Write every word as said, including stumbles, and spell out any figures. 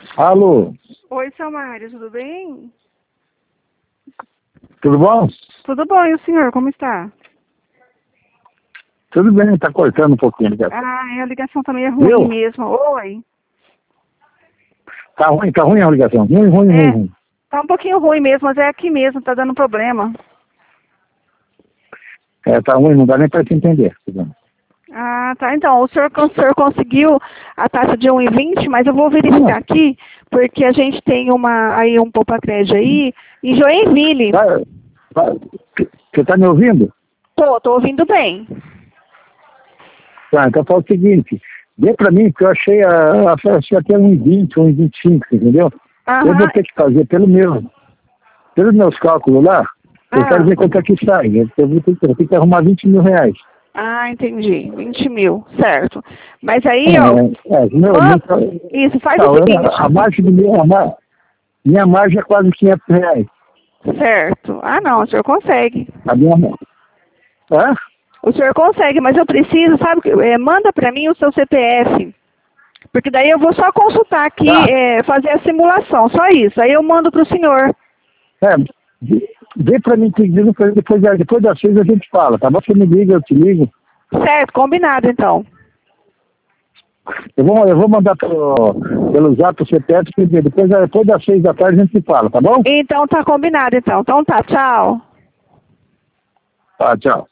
Alô, Oi, seu Mário, tudo bem? tudo bom? Tudo bom, e o senhor, como está? Tudo bem, tá cortando um pouquinho a ligação. Ah, a ligação também é ruim Viu? mesmo. Oi. Tá ruim, tá ruim a ligação. Ruim, ruim, ruim, É, ruim. tá um pouquinho ruim mesmo, mas é aqui mesmo, tá dando problema. É, tá ruim, não dá nem pra te entender. Ah, tá. Então, o senhor, o senhor conseguiu a taxa de um e vinte, mas eu vou verificar aqui, porque a gente tem uma, aí um poupa crédito aí, em Joinville. Tá, tá, você tá me ouvindo? Tô, tô ouvindo bem. Tá, então fala o seguinte, vê pra mim, porque eu achei a, a achei até um e vinte, um e vinte e cinco, entendeu? Eu vou Aham. ter que fazer pelo meu, pelos meus cálculos lá, eu quero Ah. ver quanto é que sai. Eu vou ter que, eu vou ter que arrumar vinte mil reais. Ah, entendi. vinte mil, certo. Mas aí, ó, É, é, meu, manda, meu, isso, faz o não, seguinte. a, a margem do meu, a, mar- minha margem é quase quinhentos reais. Certo. Ah, não, o senhor consegue. A minha margem. Hã? O senhor consegue, mas eu preciso, sabe, que- é, manda para mim o seu C P F. Porque daí eu vou só consultar aqui, Tá. é, fazer a simulação, só isso. Aí eu mando para o senhor. É, vê vê pra mim que depois, depois, da- depois das seis a gente fala, tá bom? Você me liga, eu te ligo. Certo, combinado então. Eu vou, eu vou mandar pelo, pelo zap o C P F, depois, depois das seis da tarde a gente se fala, tá bom? Então tá combinado então. Então tá, tchau. Tá, tchau.